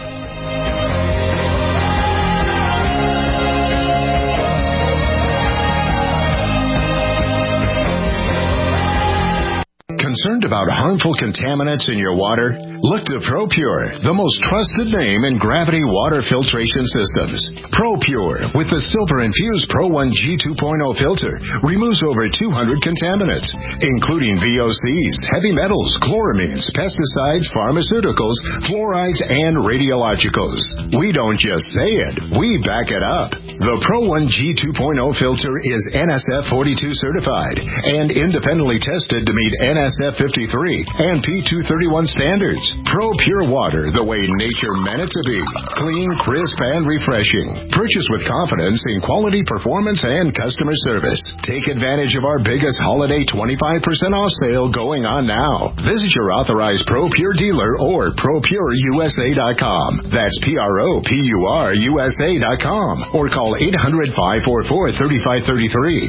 Speaker 1: Concerned about harmful contaminants in your water? Look to ProPure, the most trusted name in gravity water filtration systems. ProPure, with the silver-infused Pro 1 G 2.0 filter, removes over 200 contaminants, including VOCs, heavy metals, chloramines, pesticides, pharmaceuticals, fluorides, and radiologicals. We don't just say it, we back it up. The Pro 1 G 2.0 filter is NSF 42 certified and independently tested to meet NSF 53 and P231 standards. ProPure water, the way nature meant it to be. Clean, crisp, and refreshing. Purchase with confidence in quality, performance, and customer service. Take advantage of our biggest holiday 25% off sale going on now. Visit your authorized ProPure dealer or ProPureUSA.com. That's ProPureUSA.com. Or call 800-544-3533.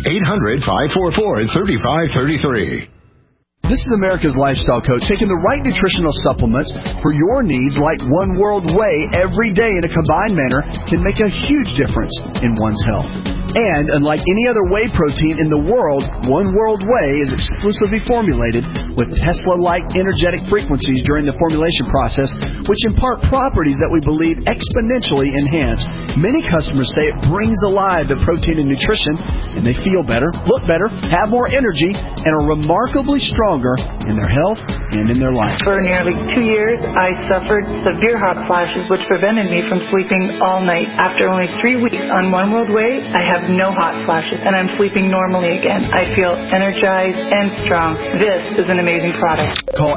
Speaker 1: 800-544-3533.
Speaker 8: This is America's Lifestyle Coach, taking the right nutritional supplements for your needs, like One World Whey, every day in a combined manner can make a huge difference in one's health. And unlike any other whey protein in the world, One World Whey is exclusively formulated with Tesla-like energetic frequencies during the formulation process, which impart properties that we believe exponentially enhance. Many customers say it brings alive the protein and nutrition, and they feel better, look better, have more energy, and are remarkably stronger in their health and in their life.
Speaker 22: For nearly 2 years, I suffered severe hot flashes, which prevented me from sleeping all night. After only 3 weeks on One World Whey, I have no hot flashes, and I'm sleeping normally again. I feel energized and strong. This is an amazing product.
Speaker 8: Call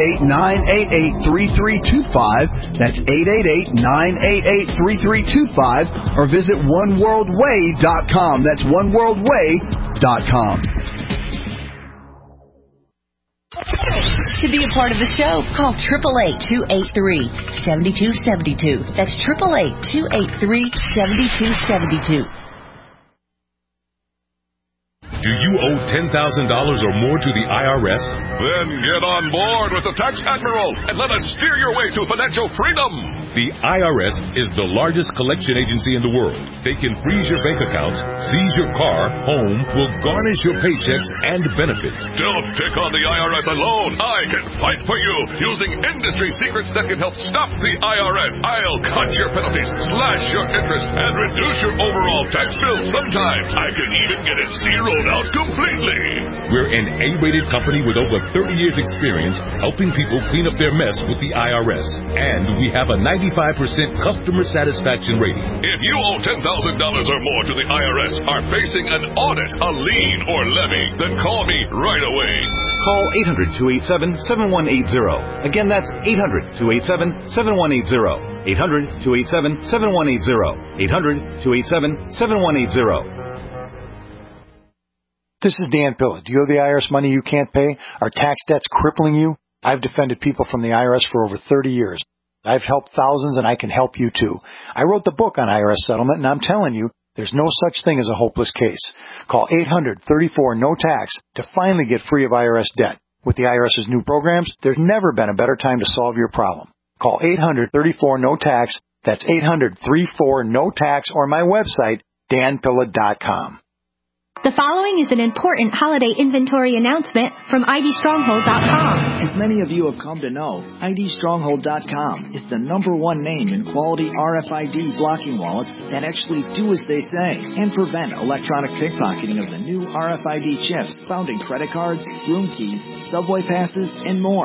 Speaker 8: 888-988-3325. That's 888-988-3325. Or visit OneWorldWay.com. That's OneWorldWay.com.
Speaker 23: To be a part of the show, call 888-283-7272. That's 888-283-7272.
Speaker 16: Do you owe $10,000 or more to the IRS?
Speaker 17: Then get on board with the Tax Admiral and let us steer your way to financial freedom.
Speaker 16: The IRS is the largest collection agency in the world. They can freeze your bank accounts, seize your car, home, will garnish your paychecks and benefits.
Speaker 17: Don't pick on the IRS alone. I can fight for you using industry secrets that can help stop the IRS. I'll cut your penalties, slash your interest, and reduce your overall tax bill. Sometimes I can even get it zeroed out completely.
Speaker 16: We're an A-rated company with over 30 years experience helping people clean up their mess with the IRS. And we have a 95% customer satisfaction rating.
Speaker 17: If you owe $10,000 or more to the IRS, are facing an audit, a lien, or levy, then call me right away.
Speaker 19: Call 800-287-7180. Again, that's 800-287-7180. 800-287-7180. 800-287-7180.
Speaker 24: This is Dan Pilla. Do you owe the IRS money you can't pay? Are tax debts crippling you? I've defended people from the IRS for over 30 years. I've helped thousands, and I can help you too. I wrote the book on IRS settlement, and I'm telling you, there's no such thing as a hopeless case. Call 800-34-NO-TAX to finally get free of IRS debt. With the IRS's new programs, there's never been a better time to solve your problem. Call 800-34-NO-TAX. That's 800-34-NO-TAX, or my website, danpilla.com.
Speaker 25: The following is an important holiday inventory announcement from IDStronghold.com.
Speaker 26: As many of you have come to know, IDStronghold.com is the #1 name in quality RFID blocking wallets that actually do as they say and prevent electronic pickpocketing of the new RFID chips found in credit cards, room keys, subway passes, and more.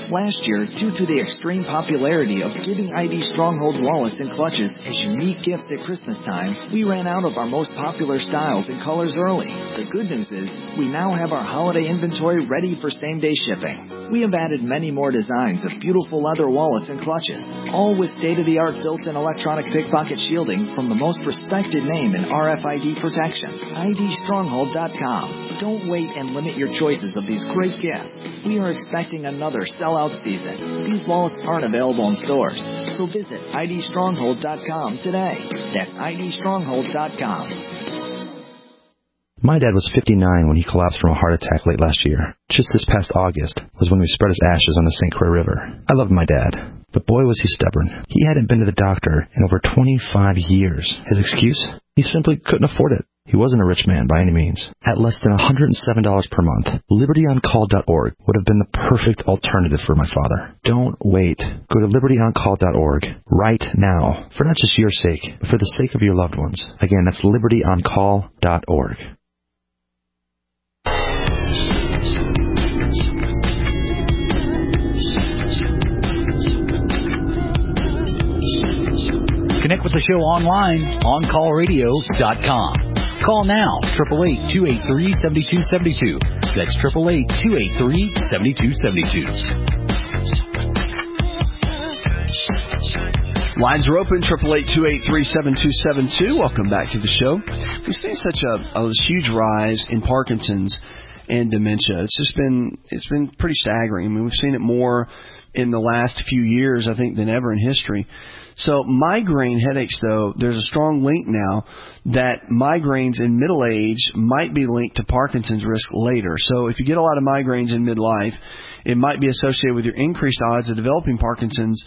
Speaker 26: Last year, due to the extreme popularity of giving ID Stronghold wallets and clutches as unique gifts at Christmas time, we ran out of our most popular styles and colors early. The good news is, we now have our holiday inventory ready for same-day shipping. We have added many more designs of beautiful leather wallets and clutches, all with state-of-the-art built-in electronic pickpocket shielding from the most respected name in RFID protection, IDStronghold.com. Don't wait and limit your choices of these great gifts. We are expecting another sellout season. These wallets aren't available in stores, so visit IDStronghold.com today. That's IDStronghold.com.
Speaker 2: My dad was 59 when he collapsed from a heart attack late last year. Just this past August was when we spread his ashes on the St. Croix River. I loved my dad, but boy was he stubborn. He hadn't been to the doctor in over 25 years. His excuse? He simply couldn't afford it. He wasn't a rich man by any means. At less than $107 per month, LibertyOnCall.org would have been the perfect alternative for my father. Don't wait. Go to LibertyOnCall.org right now, for not just your sake, but for the sake of your loved ones. Again, that's LibertyOnCall.org.
Speaker 13: Connect with the show online, OnCallRadio.com. Call now, 888-283-7272. That's 888-283-7272.
Speaker 4: Lines are open, 888-283-7272. Welcome back to the show. We've seen such a huge rise in Parkinson's and dementia. It's been pretty staggering. I mean, we've seen it more in the last few years, I think, than ever in history. So migraine headaches, though, there's a strong link now that migraines in middle age might be linked to Parkinson's risk later. So if you get a lot of migraines in midlife, it might be associated with your increased odds of developing Parkinson's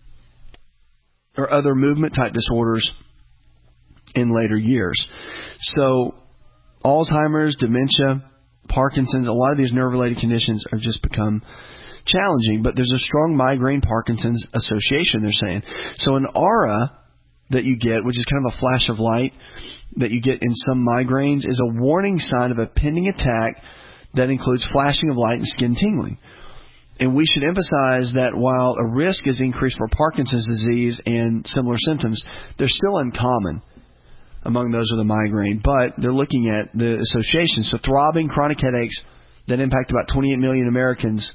Speaker 4: or other movement-type disorders in later years. So Alzheimer's, dementia, Parkinson's, a lot of these nerve-related conditions have just become challenging, but there's a strong migraine Parkinson's association, they're saying. So an aura that you get, which is kind of a flash of light that you get in some migraines, is a warning sign of a pending attack that includes flashing of light and skin tingling. And we should emphasize that while a risk is increased for Parkinson's disease and similar symptoms, they're still uncommon among those with a migraine, but they're looking at the association. So throbbing chronic headaches that impact about 28 million Americans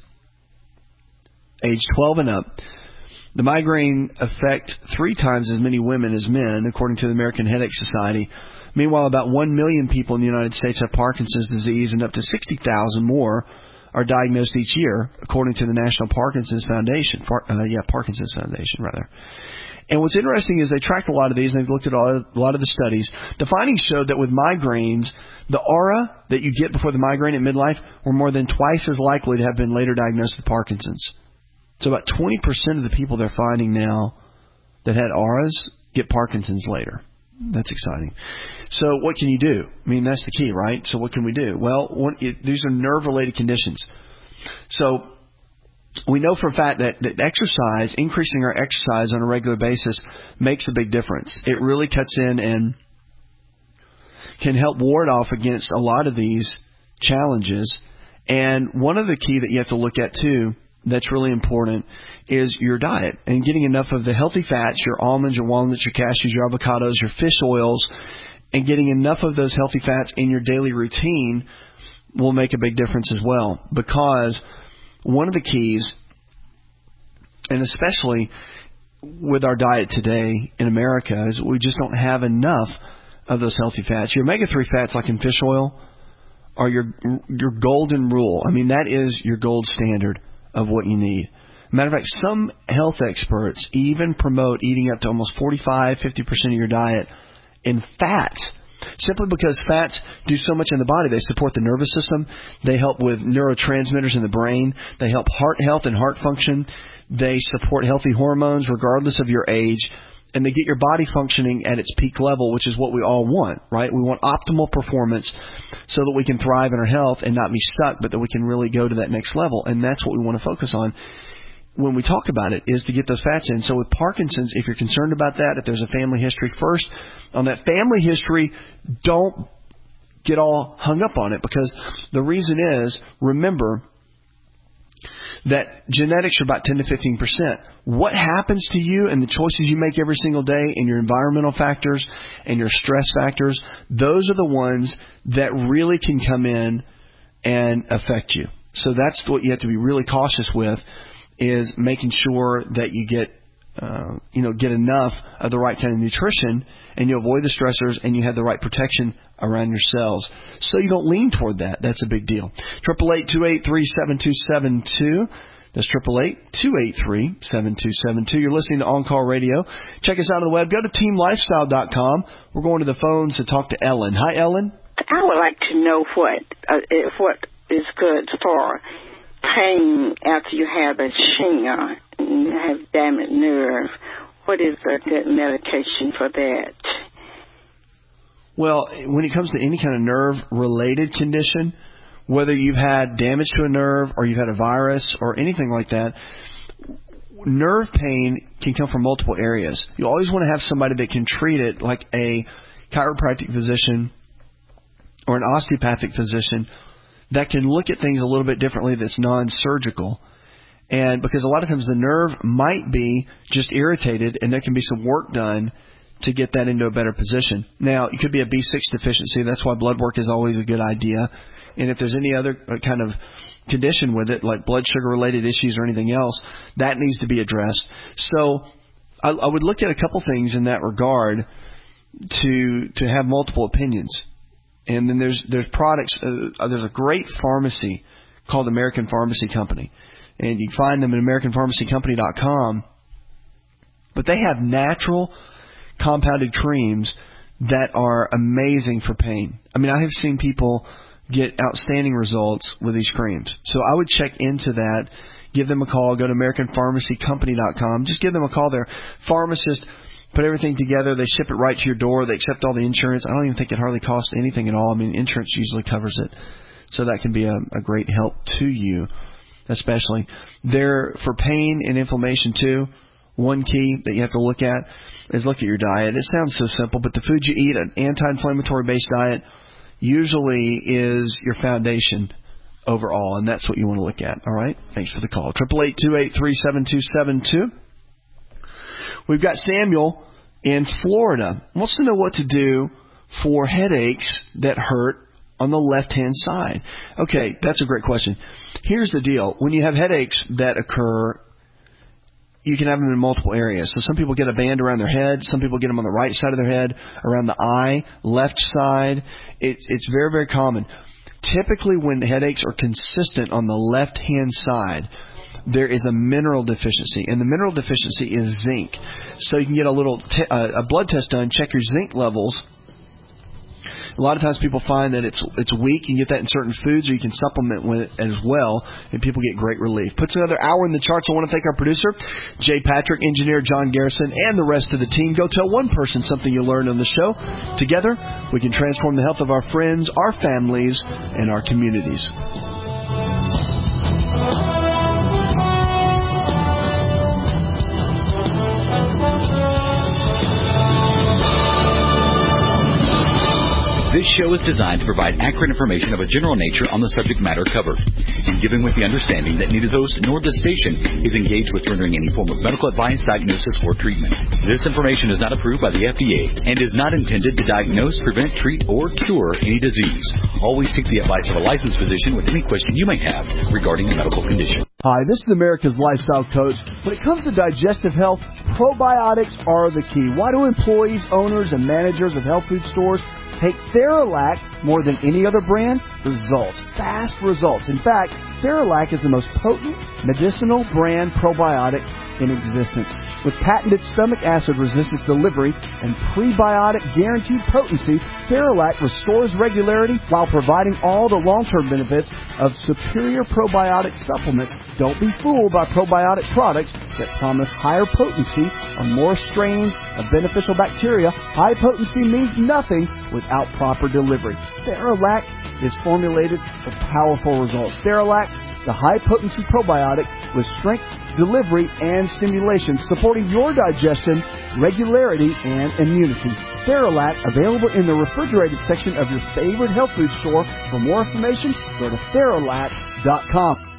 Speaker 4: age 12 and up. The migraine affect 3 times as many women as men, according to the American Headache Society. Meanwhile, about 1 million people in the United States have Parkinson's disease, and up to 60,000 more are diagnosed each year, according to the National Parkinson's Foundation. Parkinson's Foundation, rather. And what's interesting is they tracked a lot of these, and they've looked at a lot of the studies. The findings showed that with migraines, the aura that you get before the migraine at midlife were more than twice as likely to have been later diagnosed with Parkinson's. So about 20% of the people they're finding now that had auras get Parkinson's later. That's exciting. So what can you do? I mean, that's the key, right? So what can we do? Well, these are nerve-related conditions. So we know for a fact that exercise, increasing our exercise on a regular basis, makes a big difference. It really cuts in and can help ward off against a lot of these challenges. And one of the key that you have to look at, too, that's really important is your diet and getting enough of the healthy fats, your almonds, your walnuts, your cashews, your avocados, your fish oils, and getting enough of those healthy fats in your daily routine will make a big difference as well. Because one of the keys, and especially with our diet today in America, is we just don't have enough of those healthy fats. Your omega-3 fats, like in fish oil, are your golden rule. I mean, that is your gold standard of what you need. Matter of fact, some health experts even promote eating up to almost 45-50% of your diet in fats, simply because fats do so much in the body. They support the nervous system. They help with neurotransmitters in the brain. They help heart health and heart function. They support healthy hormones regardless of your age. And they get your body functioning at its peak level, which is what we all want, right? We want optimal performance so that we can thrive in our health and not be stuck, but that we can really go to that next level. And that's what we want to focus on when we talk about it, is to get those fats in. So with Parkinson's, if you're concerned about that, if there's a family history, first, on that family history, don't get all hung up on it, because the reason is, remember that genetics are about 10 to 15%. What happens to you and the choices you make every single day and your environmental factors and your stress factors, those are the ones that really can come in and affect you. So that's what you have to be really cautious with, is making sure that you get enough of the right kind of nutrition, and you avoid the stressors, and you have the right protection around your cells, so you don't lean toward that. That's a big deal. 888-283-7272. That's 888-283-7272. You're listening to On Call Radio. Check us out on the web. Go to teamlifestyle.com. We're going to the phones to talk to Ellen. Hi, Ellen.
Speaker 3: I would like to know what is good for pain after you have a shingle and you have damaged nerve. What is a good medication for that?
Speaker 4: Well, when it comes to any kind of nerve-related condition, whether you've had damage to a nerve or you've had a virus or anything like that, nerve pain can come from multiple areas. You always want to have somebody that can treat it, like a chiropractic physician or an osteopathic physician that can look at things a little bit differently, that's non-surgical. And because a lot of times the nerve might be just irritated, and there can be some work done to get that into a better position. Now, it could be a B6 deficiency. That's why blood work is always a good idea. And if there's any other kind of condition with it, like blood sugar-related issues or anything else, that needs to be addressed. So I would look at a couple things in that regard to have multiple opinions. And then there's products. There's a great pharmacy called American Pharmacy Company. And you can find them at AmericanPharmacyCompany.com. But they have natural compounded creams that are amazing for pain. I mean, I have seen people get outstanding results with these creams. So I would check into that. Give them a call. Go to AmericanPharmacyCompany.com. Just give them a call. Their pharmacist put everything together. They ship it right to your door. They accept all the insurance. I don't even think it hardly costs anything at all. I mean, insurance usually covers it. So that can be a great help to you. Especially there for pain and inflammation too. One key that you have to look at is look at your diet. It sounds so simple, but the food you eat, an anti-inflammatory based diet, usually is your foundation overall, and that's what you want to look at. All right? Thanks for the call. 888-283-7272. We've got Samuel in Florida. Wants to know what to do for headaches that hurt on the left-hand side. Okay, that's a great question. Here's the deal. When you have headaches that occur, you can have them in multiple areas. So some people get a band around their head. Some people get them on the right side of their head, around the eye, left side. It's very, very common. Typically, when headaches are consistent on the left-hand side, there is a mineral deficiency, and the mineral deficiency is zinc. So you can get a blood test done, check your zinc levels. A lot of times people find that it's weak. You can get that in certain foods, or you can supplement with it as well, and people get great relief. Puts another hour in the charts. I want to thank our producer, Jay Patrick, engineer John Garrison, and the rest of the team. Go tell one person something you learned on the show. Together, we can transform the health of our friends, our families, and our communities.
Speaker 13: This show is designed to provide accurate information of a general nature on the subject matter covered, and given with the understanding that neither host nor the station is engaged with rendering any form of medical advice, diagnosis, or treatment. This information is not approved by the FDA and is not intended to diagnose, prevent, treat, or cure any disease. Always seek the advice of a licensed physician with any question you may have regarding a medical condition.
Speaker 8: Hi, this is America's Lifestyle Coach. When it comes to digestive health, probiotics are the key. Why do employees, owners, and managers of health food stores take Theralac more than any other brand? Results. Fast results. In fact, Theralac is the most potent medicinal brand probiotic in existence. With patented stomach acid resistance delivery and prebiotic guaranteed potency, Theralac restores regularity while providing all the long-term benefits of superior probiotic supplements. Don't be fooled by probiotic products that promise higher potency or more strains of beneficial bacteria. High potency means nothing without proper delivery. Theralac is formulated for powerful results. Theralac, the high-potency probiotic with strength, delivery, and stimulation, supporting your digestion, regularity, and immunity. Theralac, available in the refrigerated section of your favorite health food store. For more information, go to Theralac.com.